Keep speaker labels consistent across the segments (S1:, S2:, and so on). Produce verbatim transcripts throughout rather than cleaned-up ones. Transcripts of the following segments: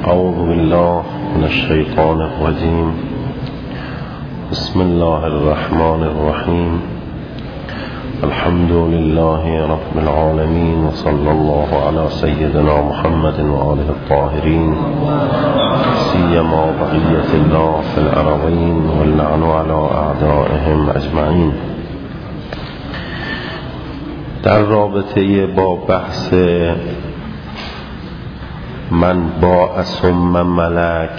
S1: أعوذ بالله من الشيطان الرجيم. بسم الله الرحمن الرحيم. الحمد لله رب العالمين، وصلى الله على سيدنا محمد وآله الطاهرين، سيما بقية الله في الأرضين، واللعن على أعدائهم أجمعين. در رابطه با بحث من با ثم ملک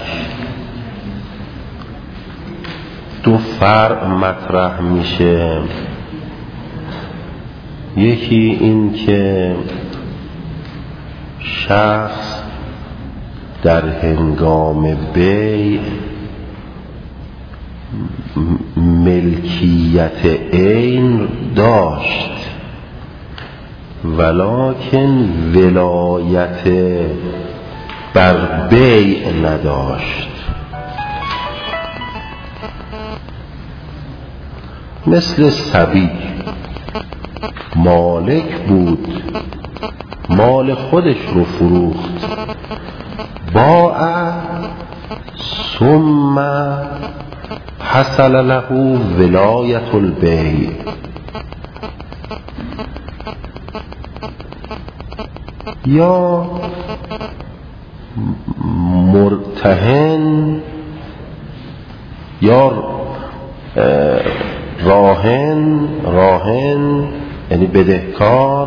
S1: دو فرع مطرح میشه. یکی این که شخص در هنگام بیع ملکیت عین داشت ولکن ولایت بر بیع نداشت. مثل صبی مالک بود، مال خودش رو فروخت، باع ثم حصل له ولایت البیع. یا مرتهن یا راهن راهن یعنی بدهکار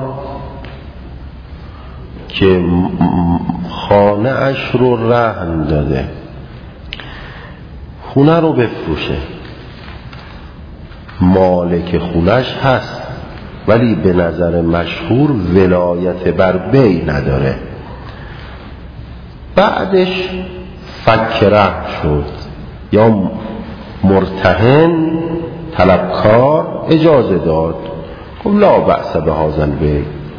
S1: که خانه اش رو رهن داده، خونه رو بفروشه، مالک خونش هست ولی به نظر مشهور ولایت بر بیع نداره. بعدش فک رهن شد یا مرتهن طلبکار اجازه داد، گفت لا بأس بهذا البیع.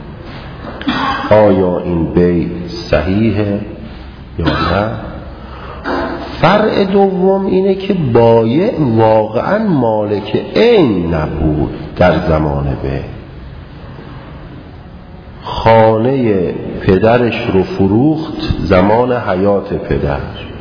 S1: آیا این بیع صحیحه یا نه؟ فرع دوم اینه که بایع واقعا مالک عین نبود در زمان بیع، خانه پدرش رو فروخت زمان حیات پدر،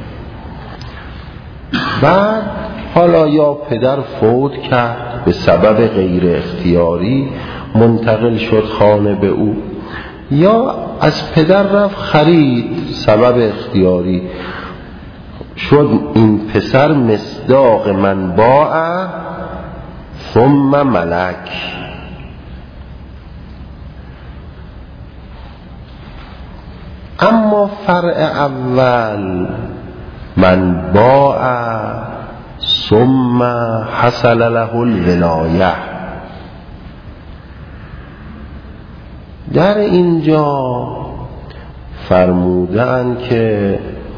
S1: بعد حالا یا پدر فوت کرد به سبب غیر اختیاری منتقل شد خانه به او، یا از پدر رفت خرید سبب اختیاری شد. این پسر مصداق من باع ثم ملک. اما فرع اول من باع ثم حصل له الولایه، در اینجا فرمودن که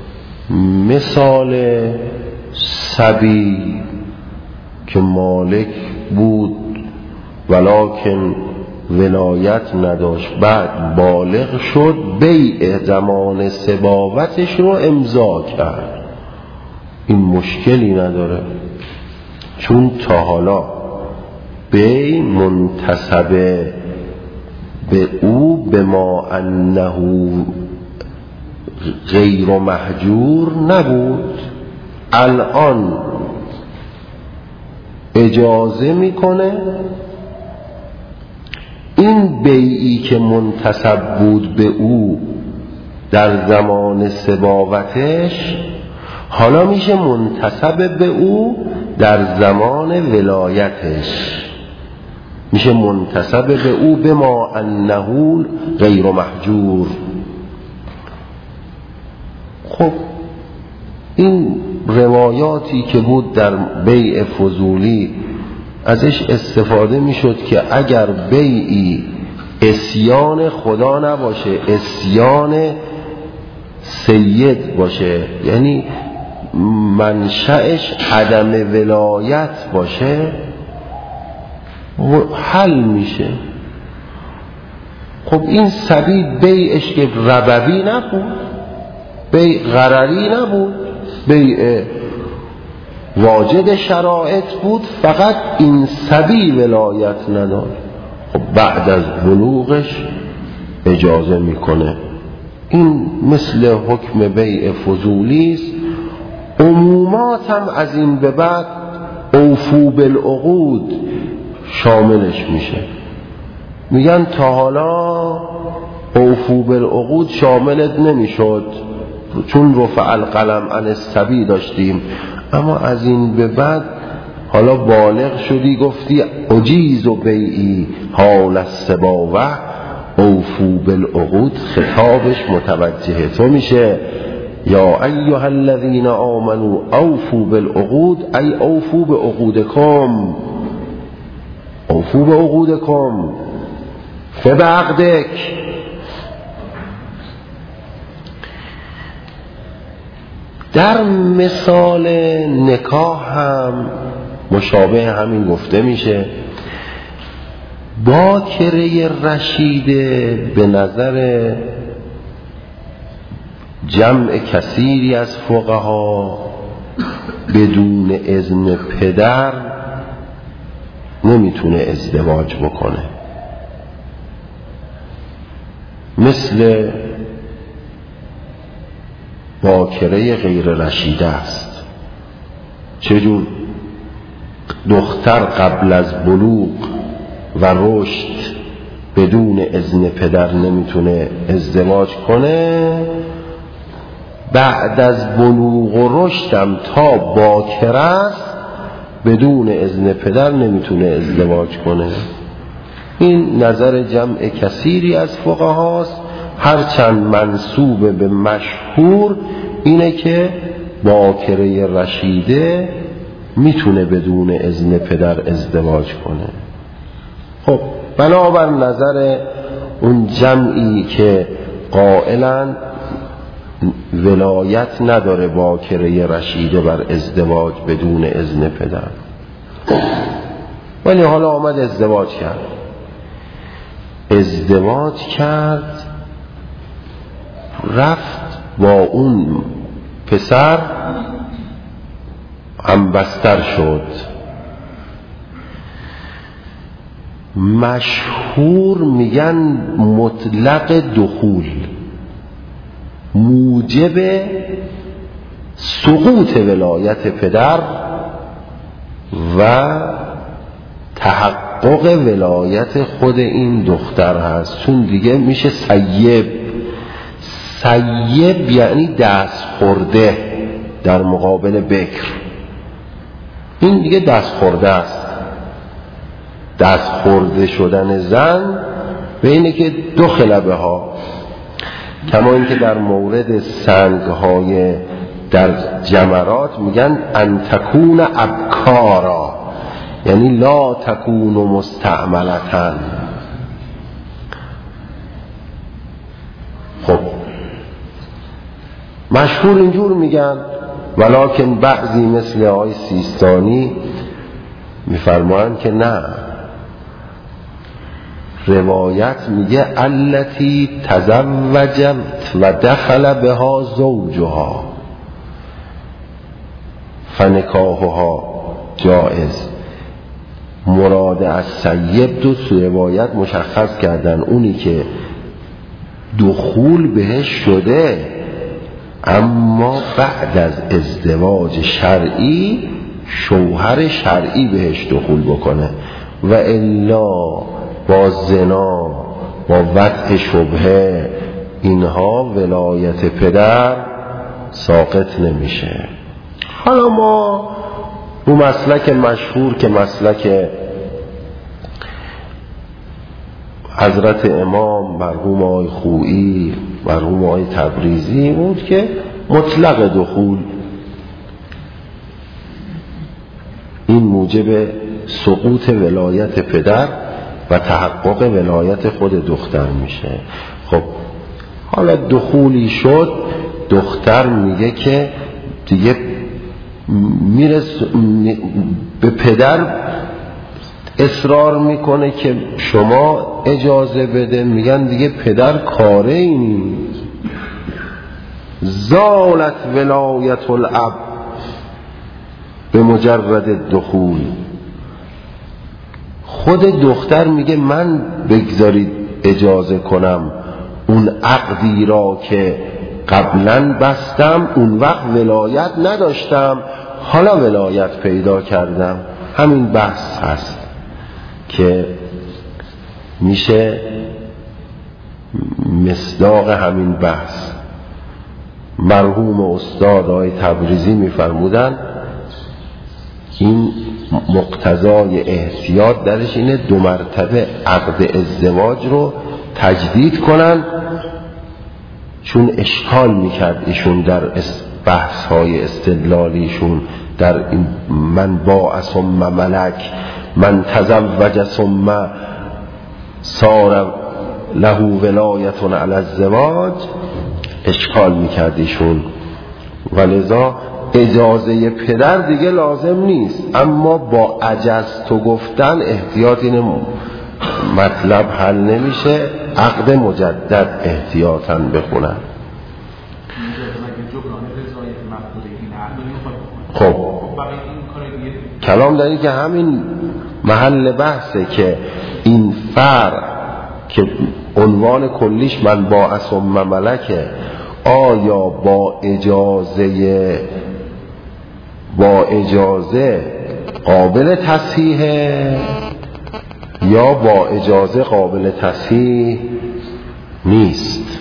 S1: مثال صبی که مالک بود ولکن ولایت نداشت، بعد بالغ شد، بیع زمان سباوتش رو امضا کرد، این مشکلی نداره، چون تا حالا بیع منتسب به او به ما انه غیر محجور نبود. الان اجازه میکنه این بیعی که منتسب بود به او در زمان سباوتش حالا میشه منتسب به او در زمان ولایتش، میشه منتسب به او به ما انه غیر محجور. خب این روایاتی که بود در بیع فضولی ازش استفاده میشد که اگر بیعی عصیان خدا نباشه، عصیان سید باشه، یعنی منشأش عدم ولایت باشه، حل میشه. خب این صبی بیعش که ربوی نبود، بیع غرری نبود، بیع واجد شرایط بود، فقط این صبی ولایت نداشت. خب بعد از بلوغش اجازه میکنه این مثل حکم بیع فضولی است. عمومات هم از این به بعد اوفو بالعقود شاملش میشه. میگن تا حالا اوفو بالعقود شاملت نمیشد چون رفع القلم عن الصبی داشتیم، اما از این به بعد حالا بالغ شدی گفتی اجیز و بیعی حال السباوه، اوفو بالعقود خطابش متوجه تو میشه. یا ایها الذین آمنوا اوفو بالعقود ای اوفو بعقودکم، اوفو بعقودکم فبعقدک. در مثال نکاح هم مشابه همین گفته میشه. باکره رشیده به نظر جمع کثیری از فقها بدون اذن پدر نمیتونه ازدواج بکنه، مثل باکره غیر رشیده است. چجور؟ دختر قبل از بلوغ و رشد بدون اذن پدر نمیتونه ازدواج کنه، بعد از بلوغ و رشدم تا باکره است بدون اذن پدر نمیتونه ازدواج کنه. این نظر جمع کثیری از فقهاست، هرچند منسوب به مشهور اینه که باکره رشیده میتونه بدون اذن پدر ازدواج کنه. خب بنابر نظر اون جمعی که قائلن ولایت نداره باکره رشیده بر ازدواج بدون اذن پدر، ولی حالا آمد ازدواج کرد ازدواج کرد رفت با اون پسر همبستر شد. مشهور میگن مطلق دخول موجب سقوط ولایت پدر و تحقق ولایت خود این دختر هست، چون دیگه میشه سیب. سیب یعنی دست خورده در مقابل بکر، این دیگه دست خورده است. دست خورده شدن زن به اینه که دو خلبه ها، کما اینکه در مورد سنگ های در جمرات میگن ان تکون ابکارا، یعنی لا تکون مستعملتن. خب مشهور اینجور میگن، ولکن بعضی مثل آقای سیستانی میفرمایند که نه، روایت میگه التی تزوجت و دخل بها زوجها فنکاحها جائز. مراد از سیب دو روایت مشخص کردن، اونی که دخول بهش شده اما بعد از ازدواج شرعی شوهر شرعی بهش دخول بکنه، و الا با زنا با وضع شبهه اینها ولایت پدر ساقط نمیشه. حالا ما اون مسلک مشهور که مسلک حضرت امام مرحوم آقای خویی مرحوم آقای تبریزی بود که مطلق دخول این موجب سقوط ولایت پدر و تحقق ولایت خود دختر میشه. خب حالا دخولی شد، دختر میگه که دیگه میرس به پدر اصرار میکنه که شما اجازه بده، میگن دیگه پدر کاره این زالت ولایت الاب به مجرد دخول. خود دختر میگه من بگذارید اجازه کنم اون عقدی را که قبلا بستم اون وقت ولایت نداشتم، حالا ولایت پیدا کردم. همین بحث هست که میشه مصداق همین بحث. مرحوم استاد آقای تبریزی میفرمودن این مقتضای احتیاط درش اینه دو مرتبه عقد ازدواج رو تجدید کنن، چون اشکال میکرد ایشون در بحث های استدلالیشون در من باع ثم ملک، من تزوج ثم صار له ولایت علی الزواج، اشکال میکرد ایشون. ولذا اجازه پدر دیگه لازم نیست، اما با اجازت گفتن احتیاط اینه مطلب حل نمیشه، عقد مجدد احتیاطاً بخونن. خب کلام داری که همین محل بحثه که این فرع که عنوان کلیش من با ثم ملکه، آیا با اجازه با اجازه قابل تصحیحه یا با اجازه قابل تصحیح نیست.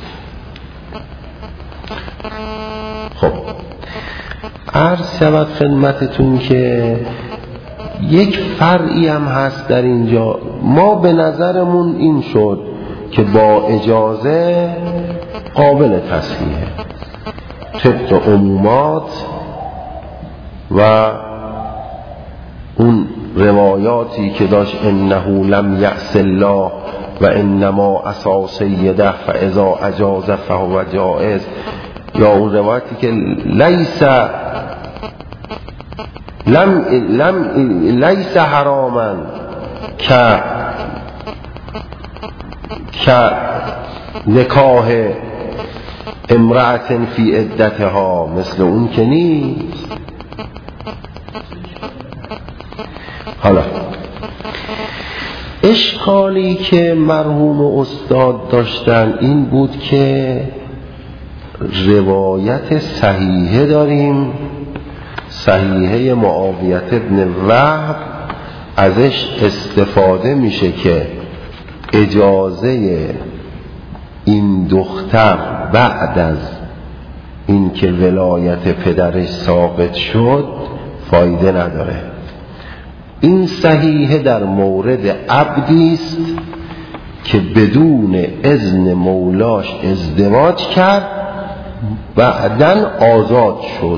S1: خب عرض شود خدمتتون که یک فرعی هم هست در اینجا. ما به نظرمون این شد که با اجازه قابل تصحیحه طبق عمومات و اون روایاتی که داشت انه لم یعص الله و انما عصا سیده فاذا اجاز فهو جائز، یا اون روایتی که لیس لم لم لیس حراما که که نکاح امرأة فی عدتها، مثل اون که نیست. حالا اشکالی که مرحوم استاد داشتن این بود که روایت صحیحه داریم، صحیحه معاویه ابن وهب، ازش استفاده میشه که اجازه این دختر بعد از این که ولایت پدرش ثابت شد فایده نداره. این صحیحه در مورد عبدی است که بدون اذن مولاش ازدواج کرد، بعدن آزاد شد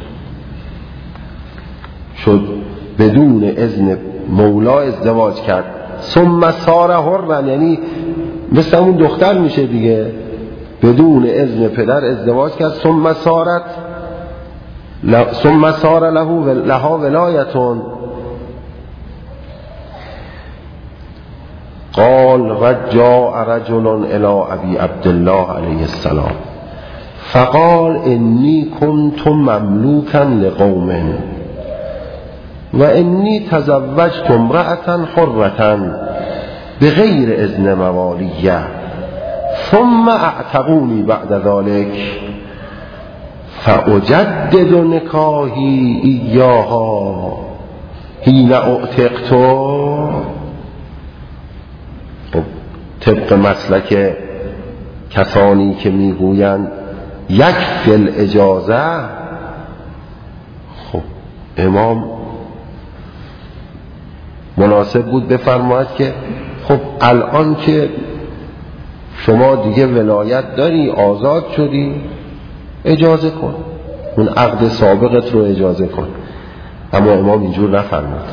S1: شد بدون اذن مولا ازدواج کرد، ثم صار حرا، یعنی مثل اون دختر میشه دیگه، بدون اذن پدر ازدواج کرد، ثم صارت ثم صار له لها ولایتون. قال رجاء رجل الى ابي عبد الله علیه السلام فقال انی كنت مملوكا لقوم و انی تزوجت امرأة حرة بغیر اذن موالیه ثم اعتقونی بعد ذلك فاجدد نکاحی ایاها حین اعتقت. خب طبق مسلک کسانی که میگویند یک فل اجازه، خب امام مناسب بود بفرماید که خب الان که شما دیگه ولایت داری، آزاد شدی، اجازه کن، اون عقد سابقت رو اجازه کن. اما امام اینجور نفرمود.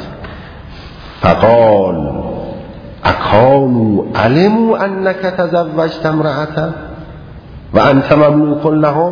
S1: فقال اکانوا علموا انک تزوجت امرأة و انت مملوک لهم،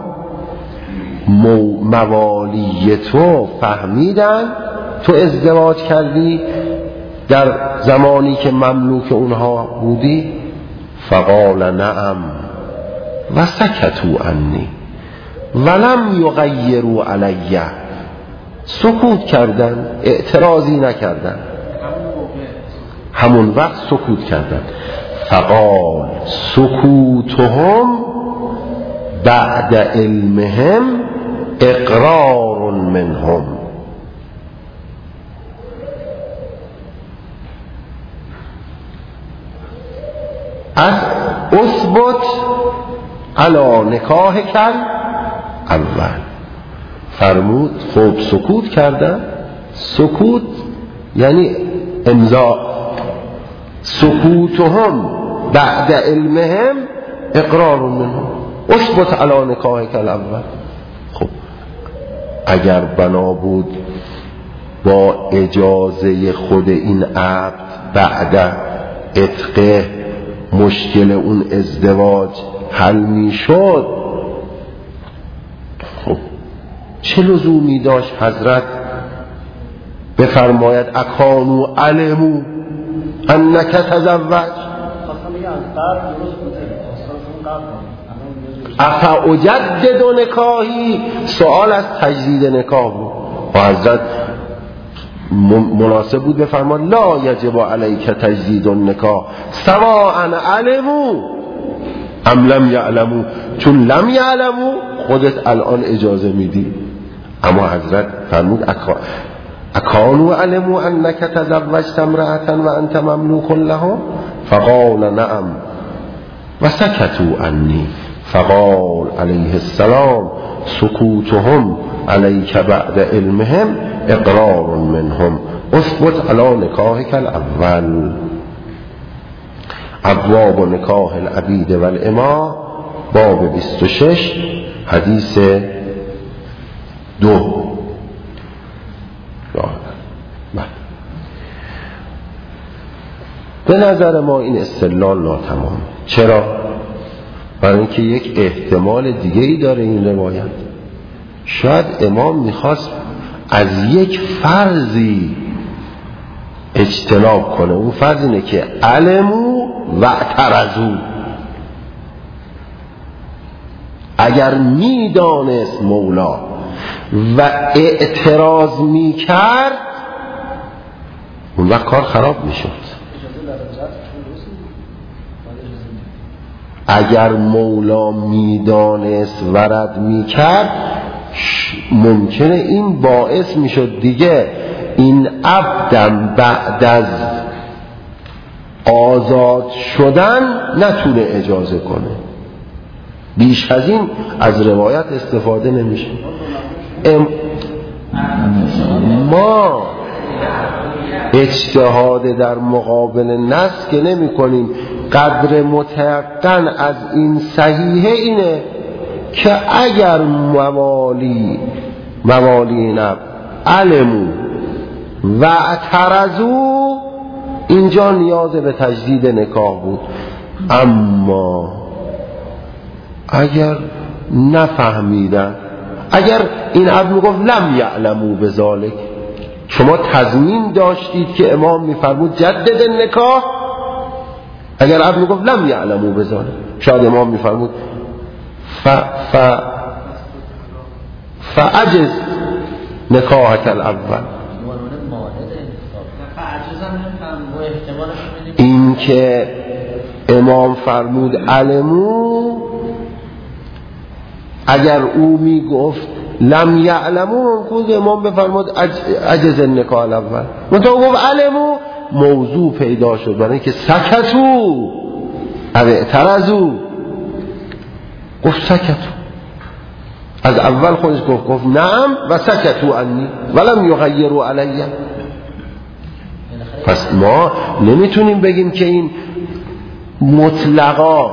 S1: موالی تو فهمیدن تو ازدواج کردی در زمانی که مملوک اونها بودی؟ فقال نعم و سکتوا عنی ولم یغیروا علی، سکوت کردن، اعتراضی نکردن، همون وقت سکوت کردن. فقال سکوتهم بعد علمهم اقرار منهم. از اثبت علی نکاح کل اول فرمود خب سکوت کردن. سکوت یعنی امضا. سکوتهم بعد علمهم اقرار منهم اثبت علی نکاح کل اول. خب اگر بنا بود با اجازه خود این عبد بعد عتقه مشکل اون ازدواج حل می شد، خب چه لزومی داشت حضرت بفرماید اکانو علمو انک تزوج؟ افا اجدد نکاحی، سوال از تجدید نکاح بود و حضرت مناسب بود بفرماید لا یجب علیک تجدید النکاح سواء علمو ام لم یعلمو، چون لم یعلمو خودت الان اجازه میدی. اما حضرت فرمود اکا اکانو علمو انک تزوجت امرأة و انت مملوک لها؟ فقال نعم و سکتوا عنی. فقال علیه السلام سکوتهم علیک بعد علمهم اقرار منهم اثبت علی نکاحک الاول. ابواب نکاح العبید والاماء باب بیست و شش حدیث دو. به نظر ما این استدلال ناتمام. چرا؟ برای اینکه یک احتمال دیگه ای داره این روایت. شاید امام میخواست از یک فرضی اجتناب کنه. اون فرض اینه که علمو و اعترضو، اگر میدانست مولا و اعتراض میکرد اون وقت کار خراب میشد. اگر مولا میدانست ورد میکرد ممکنه این باعث میشد دیگه این عبدم بعد از آزاد شدن نتونه اجازه کنه. بیش از این از روایت استفاده نمیشه. ام ما اجتهاد در مقابل نص که نمی کنیم. قدر متيقن از این صحیحه اینه که اگر موالی موالی نب علمو و اعترضو اینجا نیاز به تجدید نکاح بود. اما اگر نفهمیدن، اگر این عبد میگفت لم یعلمو بذالک، شما تضمین داشتید که امام میفرمود جدد نکاح؟ اگر عبد میگفت لم یعلمو بذالک، شاید امام میفرمود ف ف فعجز نکاحک الاول. این که امام فرمود علمو، اگر او میگفت لم یعلمو ممکن امام بفرمود عجز نکاح الاول. منطقه گفت علمو، موضوع پیدا شد برای اینکه سکتو او اعترضو، گفت سکتو، از اول خودش گفت گفت نعم و سکتو عنی ولم یغیروا علی. پس ما نمیتونیم بگیم که این مطلقا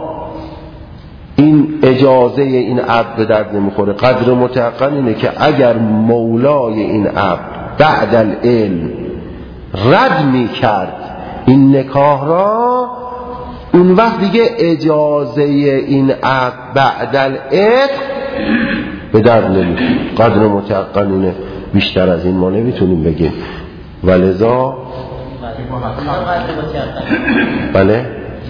S1: این اجازه این عبد به درد نمیخوره. قدر متيقن اینه که اگر مولای این عبد بعد العلم رد میکرد این نکاح را، اون وقت دیگه اجازه این عبد بعد العتق به درد نمیخوره. قدر متيقن اینه، بیشتر از این ما نمیتونیم بگیم. ولذا بله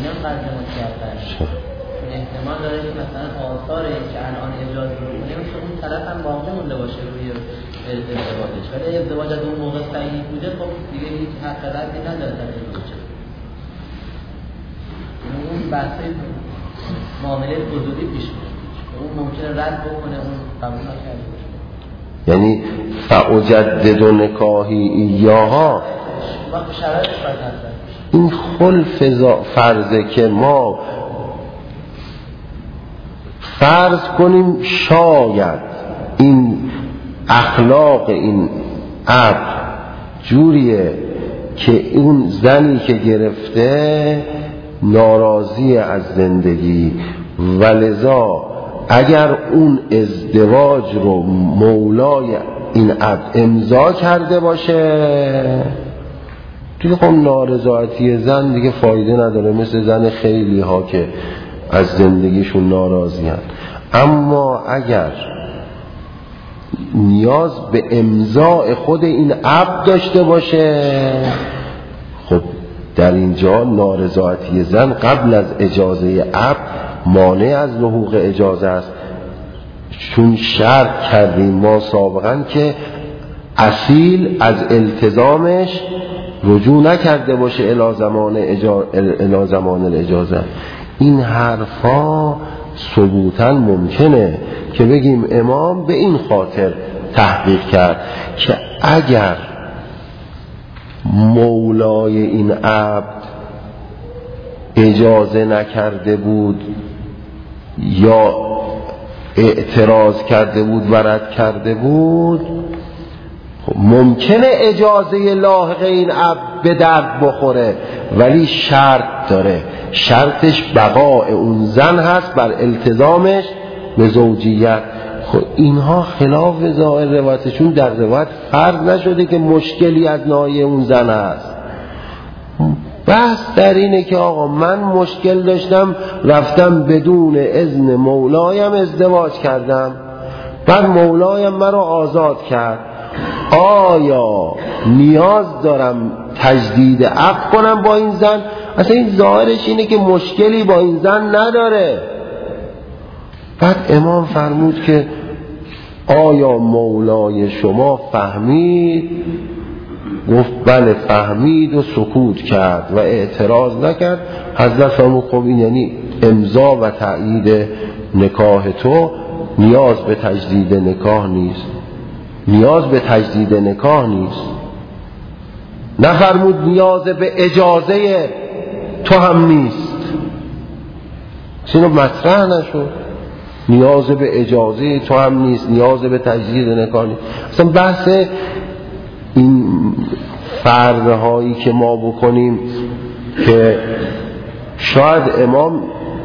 S2: احتمال داره که مثلا آثاره که الان اجازه می‌کنه میشه اون طرف هم باقی مونده باشه روی ازدواجش، ولی ازدواج از اون موقع صحیح بوده، خب دیگه هیچ حق ردی نداره. این بحثای معامله حضوری پیش میاد اون ممکنه رد بکنه اون قبول نکرده باشه
S1: یعنی فاجدد نکاحی ایاها
S2: وقت شرایطش باید هست
S1: این خلف فرضه که ما فرض کنیم شاید این اخلاق این عبد جوریه که اون زنی که گرفته ناراضی از زندگی و لذا اگر اون ازدواج رو مولای این عبد امضا کرده باشه دیگه خب نارضایتی زن دیگه فایده نداره، مثل زن خیلی ها که از زندگیشون ناراضی هست. اما اگر نیاز به امضاء خود این عبد داشته باشه خب در اینجا نارضایتی زن قبل از اجازه عبد مانع از لحوق اجازه است، چون شرط کردیم ما سابقا که اصیل از التزامش رجوع نکرده باشه الی زمان اجا... الی زمان الاجازه. این حرفا ثبوتا ممکنه که بگیم امام به این خاطر تحقیق کرد که اگر مولای این عبد اجازه نکرده بود یا اعتراض کرده بود و رد کرده بود ممکنه اجازه لاحق این عبد به درد بخوره، ولی شرط داره، شرطش بقاء اون زن هست بر التزامش به زوجیت. خب اینها خلاف ظاهر روایتشون در روایت فرض نشده که مشکلی از ناحیه اون زن هست. بحث در اینه که آقا من مشکل داشتم رفتم بدون اذن مولایم ازدواج کردم، بعد مولایم مرا آزاد کرد، آیا نیاز دارم تجدید عقد کنم با این زن؟ اصلا این ظاهرش اینه که مشکلی با این زن نداره. بعد امام فرمود که آیا مولای شما فهمید؟ گفت بله فهمید و سکوت کرد و اعتراض نکرد. حضرت فرمود خب این یعنی امضا و تأیید نکاح تو نیاز به تجدید نکاح نیست، نیاز به تجدید نکاح نیست. نفرمود نیاز به اجازه تو هم نیست، اینو مطرح نشد. نیاز به اجازه تو هم نیست، نیاز به تجدید نکاح نیست. اصلا بحث این فرض‌هایی که ما بکنیم که شاید امام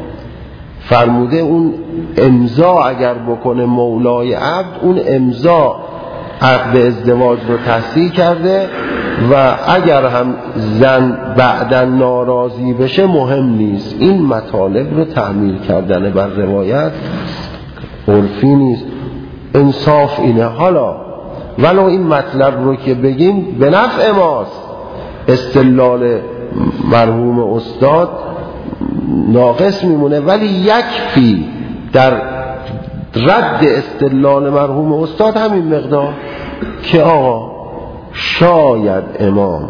S1: فرموده اون امضا اگر بکنه مولای عبد اون امضا عقد ازدواج رو تصحیح کرده و اگر هم زن بعداً ناراضی بشه مهم نیست. این مطالب رو تعمیل کردن بر روایت عرفی نیست، انصاف اینه. حالا ولو این مطلب رو که بگیم به نفع ماست، استدلال مرحوم استاد ناقص میمونه، ولی یکفی در رد استدلال مرحوم استاد همین مقدار که آقا شاید امام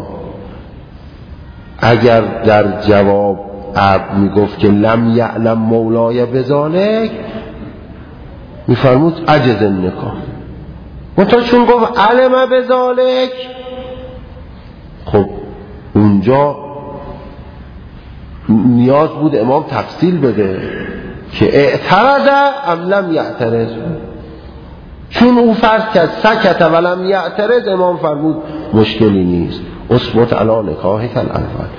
S1: اگر در جواب عبد میگفت که لم یعلم مولای بذالک میفرمود عجز النکاح، منتها چون گفت علم بذالک خب اونجا نیاز بود امام تفصیل بده که اعترض ام لم یعترض. چون او فرض کرد سکت ولم یعترض، امام فرمود مشکلی نیست، اثبت علی نکاحک الاول.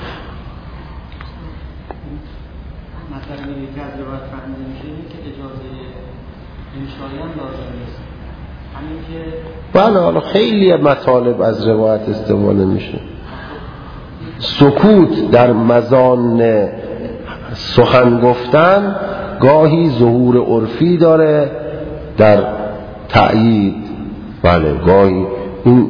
S3: مثلا یکی از روایت فهمیده میشه اینه که اجازه انشایی هم لازم نیست، همین که
S1: بله حالا خیلی مطالب از روایت استفاده میشه. سکوت در مزان سخن گفتن گاهی ظهور عرفی داره در تأیید، بله گاهی این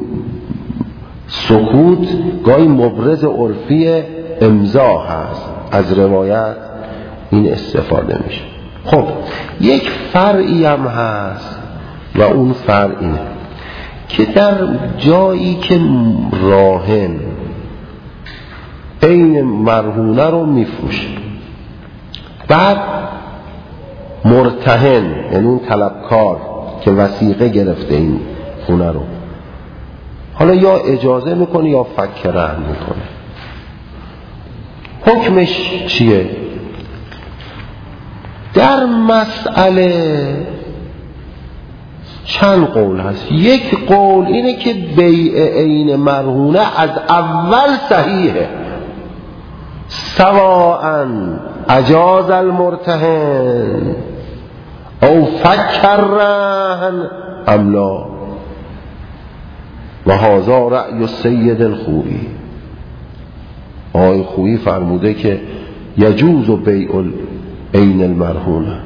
S1: سکوت گاهی مبرز عرفی امضا هست، از روایت این استفاده میشه. خب یک فرعی هم هست و اون فرع اینه که در جایی که راهن این مرهونه رو میفروشه بعد مرتهن یعنی اون طلبکار که وثیقه گرفته این خونه رو، حالا یا اجازه میکنه یا فک رهن میکنه. حکمش چیه؟ در مسئله چند قول هست. یک قول اینه که بیع عین مرهونه از اول صحیحه، سواء اجاز المرتهن او فک الرهن ام لا، و هذا رأی السید الخوئی. آقای خوئی فرموده که یجوز بیع عین المرهونه،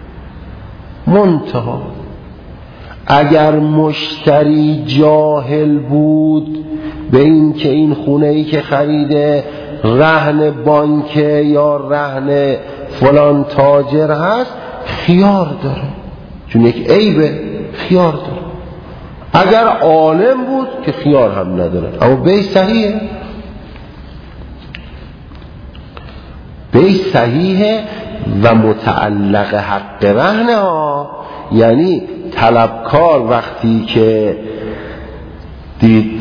S1: منتها اگر مشتری جاهل بود به این که این خونه‌ای که خریده رهن بانکه یا رهن فلان تاجر هست، خیار داره، چون یک عیبه، خیار داره. اگر عالم بود که خیار هم نداره، اما بیع صحیحه، بیع صحیحه و متعلق حق رهنه ها. یعنی طلبکار وقتی که دید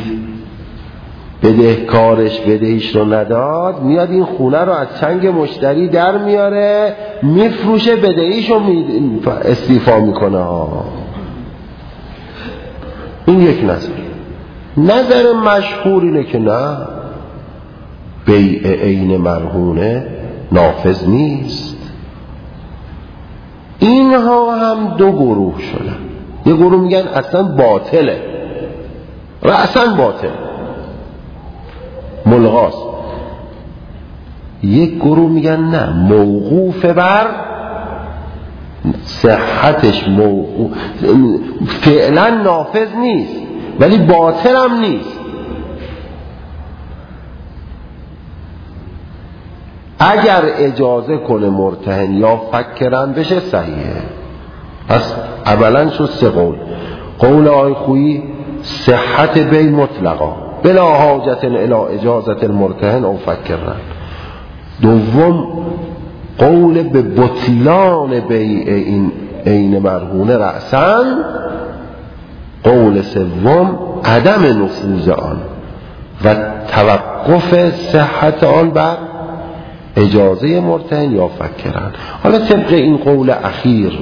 S1: بدهکارش بدهیش رو نداد، میاد این خونه رو از چنگ مشتری در میاره، میفروشه، بدهیش رو استیفا میکنه ها. این یک نظر. نظر مشهور اینه که نه، بیع عین مرهونه نافذ نیست. اینها هم دو گروه شدن. یه گروه میگن اصلا باطله، رأساً باطل، ملغاست. یک گروه میگن نه، موقوف بر صحتش، موقوف فعلا نافذ نیست ولی باطل هم نیست. اگر اجازه کنه مرتهن یا فکرن بشه صحیحه. پس اولا شد سه قول. قول آقای خویی صحت بیع مطلقا بلا حاجت الی اجازت المرتهن او فکرن. دوم قول به بطلان بیع این عین مرهونه رأساً. قول سوم عدم نفوذ آن و توقف صحت آن بر اجازه مرتهن یا فکرن. حالا طبق این قول اخیر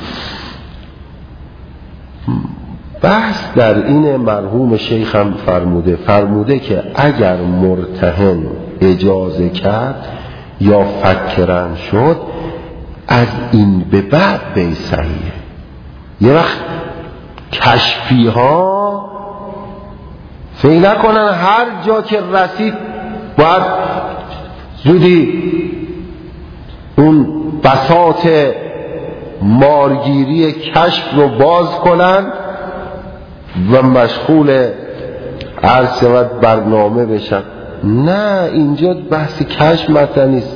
S1: بحث در این مرحوم شیخ هم فرموده فرموده که اگر مرتهن اجازه کرد یا فکرن شد، از این به بعد بیع صحیحه. یه وقت کشفی ها فکر نکنن هر جا که رسید باید زودی اون بساط مارگیری کشف رو باز کنن و مشغول عرض شود برنامه بشن. نه، اینجا بحث کشف مطرح نیست،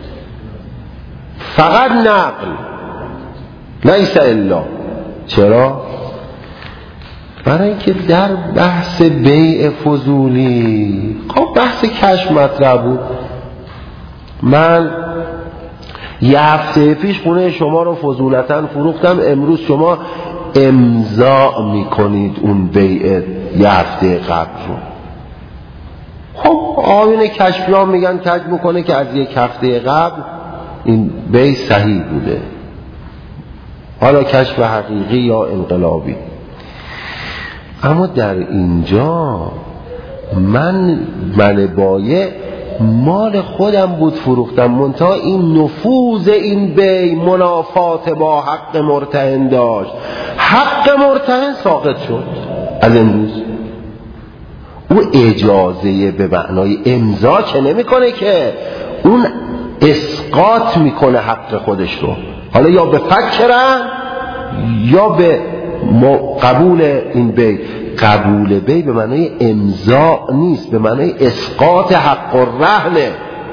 S1: فقط نقل، لیس الا. چرا؟ برای اینکه در بحث بیع فضولی خب بحث کشف مطرح بود. من یه هفته پیش خونه شما رو فضولتاً فروختم، امروز شما امضا میکنید اون بیع یه هفته قبل رو. خب آیین کشفی ها میگن کشف میکنه که از یک هفته قبل این بیع صحیح بوده، حالا کشف حقیقی یا انقلابی. اما در اینجا من من بایع مال خودم بود فروختم، منتها این نفوذ این بیع منافات با حق مرتهن داشت، حق مرتهن ساقط شد از امروز. او اجازه به معنای امضا که نمیکنه، که اون اسقاط میکنه حق خودش رو، حالا یا به فکرن یا به قبول این بیع. قبول بیع به معنای امضا نیست، به معنای اسقاط حق الرهن.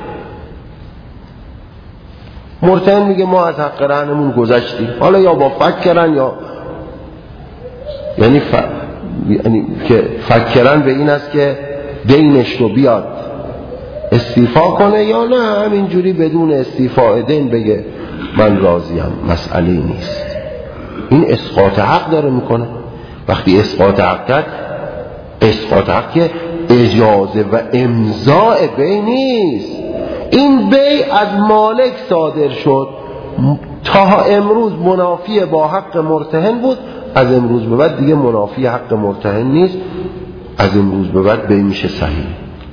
S1: مرتهن میگه ما از حق رهنمون گذشتیم، حالا یا با فکرن یا یعنی, ف... یعنی که فکرن به این است که دینش رو بیاد استیفا کنه، یا نه همینجوری بدون استیفاء دین بگه من راضیم، مسئله نیست. این اسقاط حق داره میکنه. وقتی اسقاط حق کرد، اسقاط حق که اجازه و امضاء بی نیست. این بی از مالک صادر شد، تا امروز منافی با حق مرتهن بود، از امروز به بعد دیگه منافی حق مرتهن نیست. از امروز به بعد بی میشه صحیح،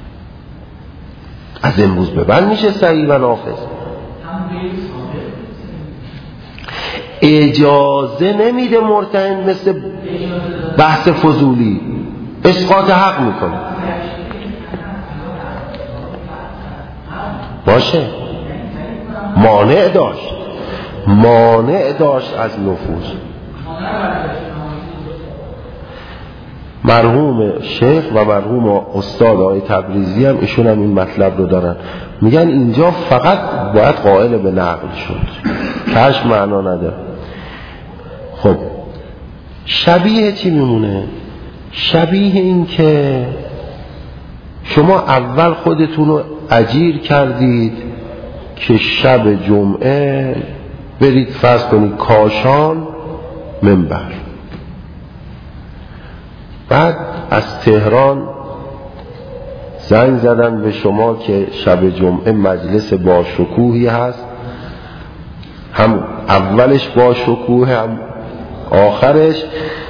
S1: از امروز به بعد میشه صحیح و نافذ. اجازه نمیده مرتهن، مثل بحث فضولی اسقاط حق میکنه. باشه، مانع داشت، مانع داشت از نفوذ. مرحوم شیخ و مرحوم استاد آقای تبریزی هم ایشون هم این مطلب رو دارن، میگن اینجا فقط باید قائل به نقل شد، کشف معنا نداره. خب شبیه چی میمونه؟ شبیه این که شما اول خودتون رو اجیر کردید که شب جمعه برید فرض کنید کاشان منبر، بعد از تهران زنگ زدن به شما که شب جمعه مجلس با شکوهی هست، هم اولش با شکوه هم آخرش،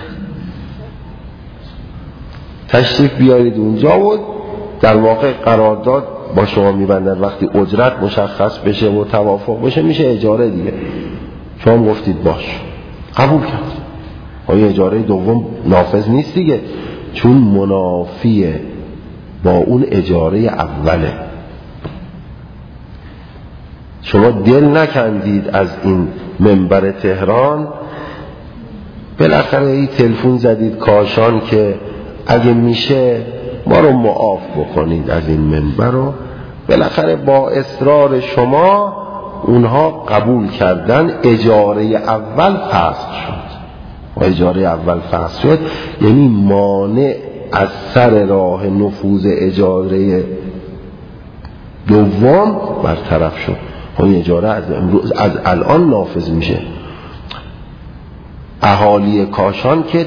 S1: تشریف بیارید اونجا. بود در واقع قرارداد با شما میبندن، وقتی اجرت مشخص بشه و توافق بشه میشه اجاره دیگه. شما گفتید باش، قبول کرد. آیا اجاره دوم نافذ نیست دیگه، چون منافیه با اون اجاره اوله. شما دل نکندید از این منبر تهران، بالاخره ای تلفن زدید کاشان که اگه میشه ما رو معاف بکنید از این منبر رو. بالاخره با اصرار شما اونها قبول کردن، اجاره اول فسخ شد. و اجاره اول فسخ شد یعنی مانع از سر راه نفوذ اجاره دوم برطرف شد. این اجاره از امروز از الان نافذ میشه. اهالی کاشان که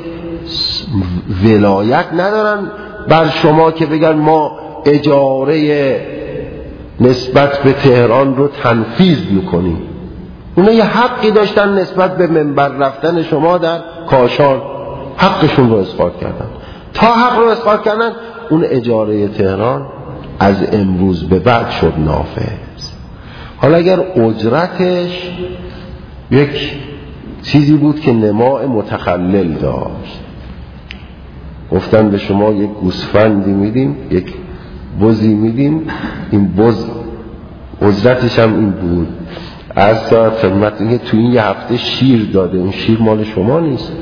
S1: ولایت ندارن بر شما که بگن ما اجاره نسبت به تهران رو تنفیذ میکنیم. اونا یه حقی داشتن نسبت به منبر رفتن شما در کاشان، حقشون رو اسقاط کردن. تا حق رو اسقاط کردن، اون اجاره تهران از امروز به بعد شد نافذ. حالا اگر اجرتش یک چیزی بود که نماء متخلل داشت، گفتن به شما یک گوسفندی میدیم، یک بزی میدیم، این بز اجرتش هم این بود، از ساعت خدمت اینکه تو این یه هفته شیر داده، اون شیر مال شما نیست،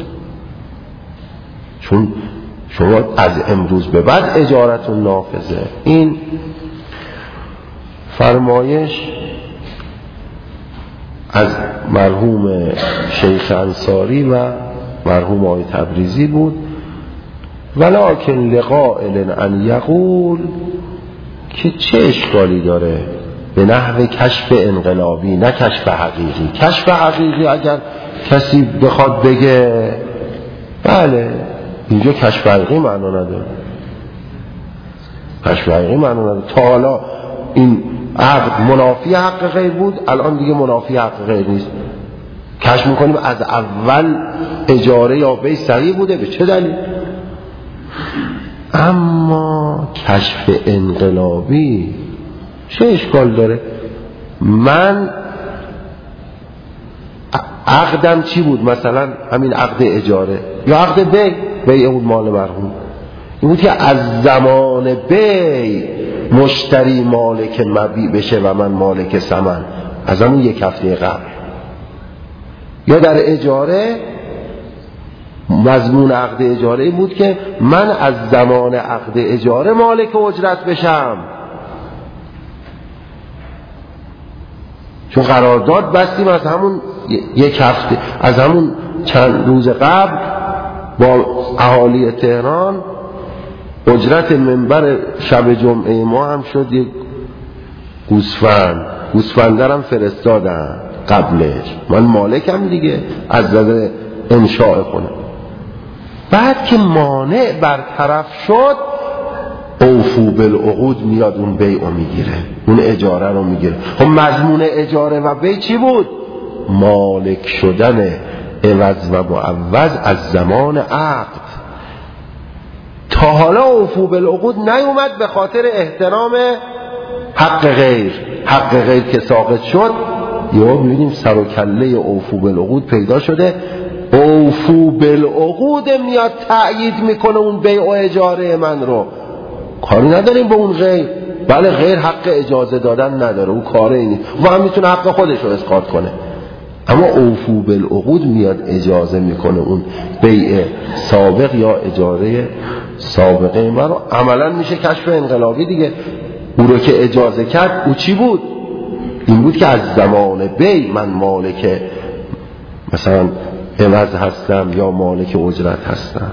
S1: چون شما از امروز به بعد اجارتون نافذه. این فرمایش از مرحوم شیخ انصاری و مرحوم آقای تبریزی بود. ولکن لقائل ان یقول، که چه اشکالی داره به نحو کشف انقلابی نه کشف حقیقی. کشف حقیقی اگر کسی بخواد بگه بله، اینجا کشف حقیقی معنا نداره، کشف حقیقی معنا نداره. تا حالا این عقد منافی حق غیر بود، الان دیگه منافی حق غیر نیست. کشف میکنیم از اول اجاره یا بی صحیح بوده، به چه دلیل؟ اما کشف انقلابی چه اشکال داره؟ من عقدم چی بود؟ مثلا همین عقد اجاره یا عقد بی، بی اون مال مرحوم این بود که از زمان بی مشتری مالک مبیع بشه و من مالک ثمن، از همون یک هفته قبل. یا در اجاره مضمون عقد اجاره بود که من از زمان عقد اجاره مالک اجرت بشم، چون قرارداد بستیم از همون یک هفته، از همون چند روز قبل با اهالی تهران. اجرت منبر شب جمعه ما هم شد یک گوسفند، گوسفندرم فرستادن قبلش، من مالکم دیگه از نظر انشاء خونه. بعد که مانع برطرف شد اوفو بالعقود میاد اون بیعو میگیره، اون اجاره رو میگیره. خب مضمون اجاره و بیع چی بود؟ مالک شدن عوض و معوض از زمان عقد. تا حالا اوفو بالعقود نیومد به خاطر احترام حق غیر. حق غیر که ساقط شد یا میبینیم سر و کله اوفو بالعقود پیدا شده. اوفو بالعقود میاد تأیید میکنه اون بیع و اجاره من رو. کاری نداریم به اون غیر، بله غیر حق اجازه دادن نداره، اون کاره اینی و هم میتونه حق خودش رو اسقاط کنه. اما اوفو بالعقود میاد اجازه میکنه اون بیع سابق یا اجاره سابقه من رو. عملا میشه کشف انقلابی دیگه. او رو که اجازه کرد او چی بود؟ این بود که از زمان بیع من مالک مثلا عوض هستم یا مالک اجرت هستم.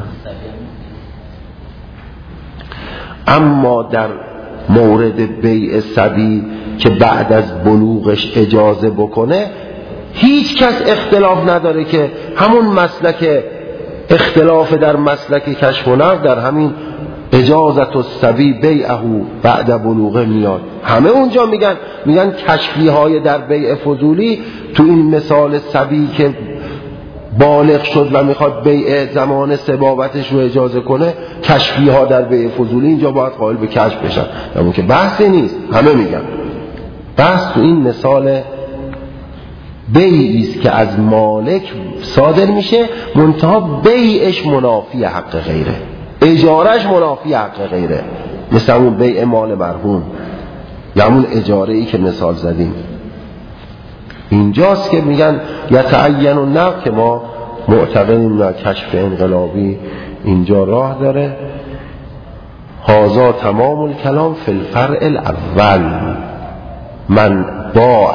S1: اما در مورد بیع صبی که بعد از بلوغش اجازه بکنه هیچ کس اختلاف نداره که همون مسلک اختلاف در مسلک کشف و نقد در همین اجازت الصبی بیعه بعد بلوغه میاد. همه اونجا میگن میگن کشفی های در بیع فضولی تو این مثال صبی که بالغ شد و میخواد بیع زمان سبابتش رو اجازه کنه، کشفی ها در بیع فضولی اینجا باید قائل به کشف بشن. اما که بحثی نیست، همه میگن بحث تو این مثال بیعی است که از مالک صادر میشه، منتها بیعش منافی حق غیره، اجارهش منافی حق غیره، مثل اون بیع مال مرهون یا همون اجاره ای که مثال زدیم. اینجاست که میگن یتعین النقد که ما معتقدیم نه کشف انقلابی اینجا راه داره. هذا تمام الکلام فی الفرع الاول. من باع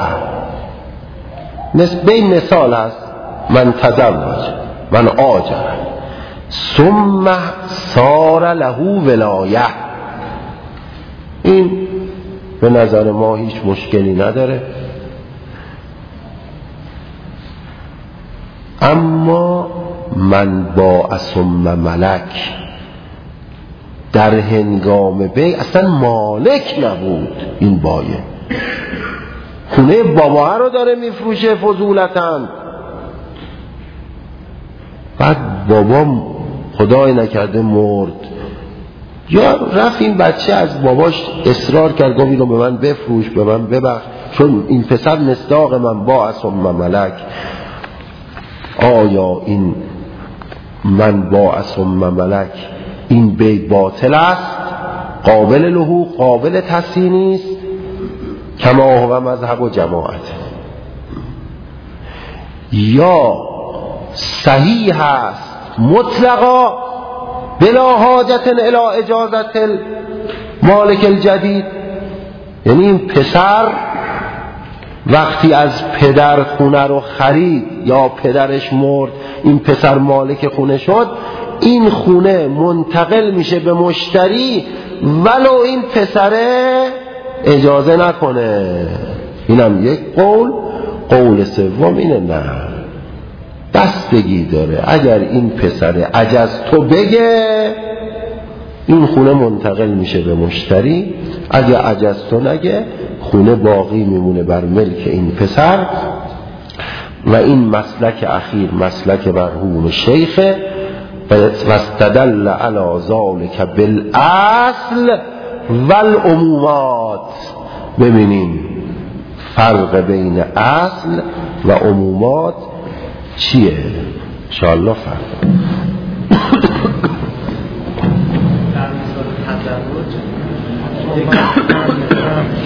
S1: به مثال هست من تزوج من آجر ثم صار له ولایه. این به نظر ما هیچ مشکلی نداره، اما من باع ثم ملک در هنگام بیع اصلا مالک نبود. این بایه خونه بابا رو داره میفروشه فضولتاً، بعد بابا خدای نکرده مرد یا رفت این بچه از باباش اصرار کرد گفت اینو به من بفروش به من ببخش چون این پسر مصداق من باع ثم ملک. آیا این من باع ثم ملک این بیع باطل است؟ قابل لحوق قابل تصحیح است؟ کما هو مذهب و جماعت. یا صحیح است مطلقا بلا حاجت الی اجازت مالک الجدید. یعنی این پسر وقتی از پدر خونه رو خرید یا پدرش مرد، این پسر مالک خونه شد، این خونه منتقل میشه به مشتری ولو این پسره اجازه نکنه. اینم یک قول. قول سوم اینه نه بستگی داره، اگر این پسره عجز تو بگه این خونه منتقل میشه به مشتری، اگر عجز تو نگه خونه باقی میمونه بر ملک این پسر. و این مسلک اخیر مسلک مرحوم شیخه و استدل علی ذلک بالاصل والعمومات. ببینیم فرق بین اصل و عمومات چیه؟ انشاءالله فرق